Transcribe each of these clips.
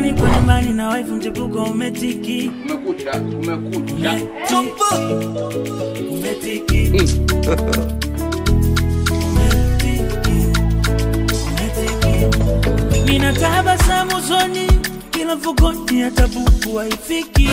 Jioni kwa nyumbani na wife mchepuko umetiki. Umekucha. Umetiki. Nina tabasamu usoni, kila mfukoni hata buku haifiki.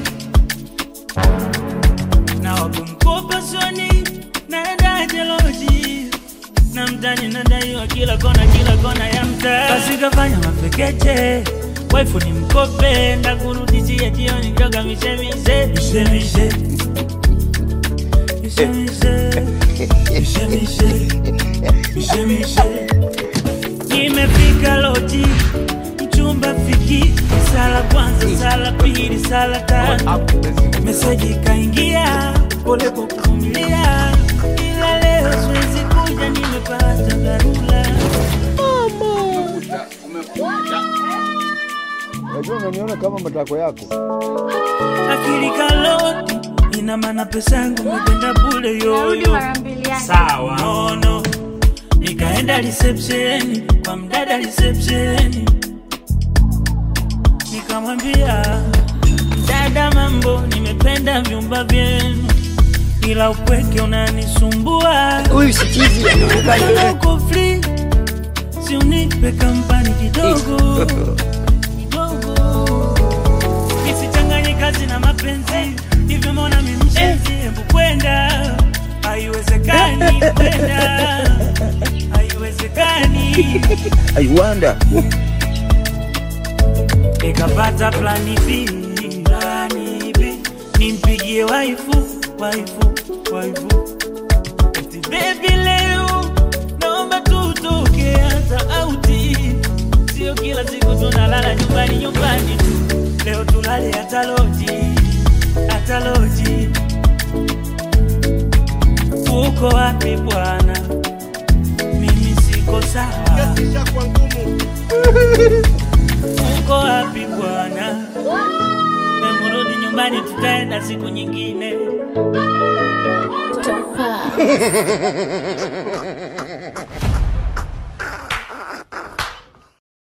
Na wakumkopa soni, naenda jeloji. Na mtani nadaiwa kila kona ya mtaa. Basi kafanya mapekeche, waifu ni mkope. Ndakurudishia jioni njoga mishemishe. Nimefika loji, mchumba fiki. Sala kwanza, sala pili, sala tatu. Meseji kaingia, pole kwa kuvumilia. Ila leo siwezi kuja, nimepata dharura. Unajua unaniona kama matako yako. Akili kaloti, ina maana pesa yangu mependa bure yoyo. Sawa. No. Nikaenda reception, kwa mdada reception. Nikamwambia, dada mambo, nimependa vyumba vyenu. Ila upweke unanisumbua. Huyu si chizi anaonekana. Uko free, si unipe kampani kidogo. Nisichanganye kazi na mapenzi. Hivyo mbona mimi mshenzi, hebu kwenda. Haiwezekani kwenda. Haiwezekani. I wonder. Nikapata plani B. Nimpigie waifu. Eti baby leo, naomba tutoke hata auti. Sio kila siku tunalala nyumbani tu. Leo tulale hata loji. Uko wapi bwana? Mimi siko sawa. Uko wapi bwana? Mrudi nyumbani, tutaenda siku nyingine.